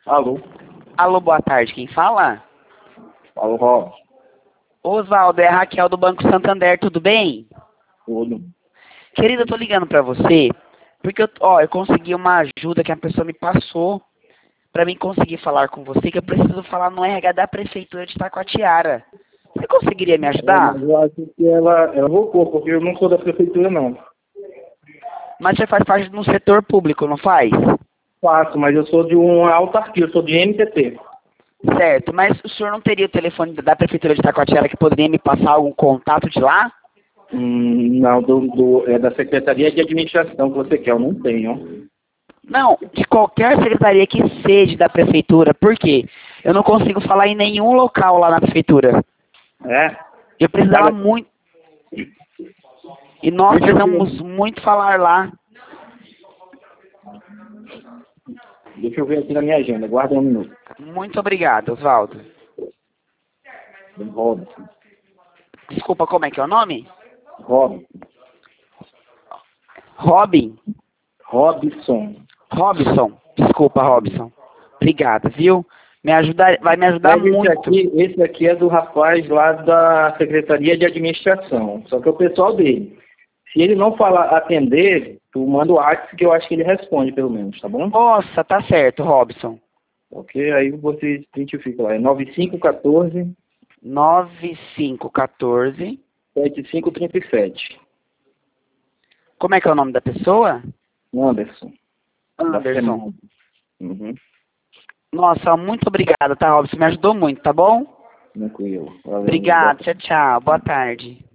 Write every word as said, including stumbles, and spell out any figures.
Alô? Alô, boa tarde, quem fala? Alô, Rob? Osvaldo, é a Raquel do Banco Santander, tudo bem? Tudo. Querida, eu tô ligando pra você, porque eu, ó, eu consegui uma ajuda que a pessoa me passou pra mim conseguir falar com você, que eu preciso falar no R H da Prefeitura de Taquatiara. Você conseguiria me É, ajudar? mas eu acho que ela, ela voltou, porque eu não sou da prefeitura, não. Mas você faz parte de um setor público, não faz? Faço, mas eu sou de uma autarquia, eu sou de M T T. Certo, mas o senhor não teria o telefone da Prefeitura de Taquatiara que poderia me passar algum contato de lá? Hum, não, do, do, é da Secretaria de Administração que você quer, eu não tenho. Não, de qualquer secretaria que seja da prefeitura. Por quê? Eu não consigo falar em nenhum local lá na prefeitura. É? Eu precisava Olha, muito. E nós deixa eu ver, precisamos muito falar lá. deixa eu ver aqui na minha agenda, guarda um minuto. Muito obrigado, Osvaldo. Robson. Desculpa, como é que é o nome? Robson. Robin? Robson. Robson. Desculpa, Robson. Obrigado, viu? Me ajuda, vai me ajudar Mas esse muito. aqui, esse aqui é do rapaz lá da Secretaria de Administração, só que é o pessoal dele. Se ele não falar, atender, tu manda o WhatsApp que eu acho que ele responde, pelo menos, tá bom? Nossa, tá certo, Robson. Ok, aí você identifica lá, é nove cinco um quatro, nove cinco um quatro. sete cinco três sete. Como é que é o nome da pessoa? Anderson. Da Anderson. Fernanda. Uhum. Nossa, muito obrigado, tá, Robson? Me ajudou muito, tá bom? Tranquilo. Valeu, boa Obrigado, tchau, tchau. Boa tarde.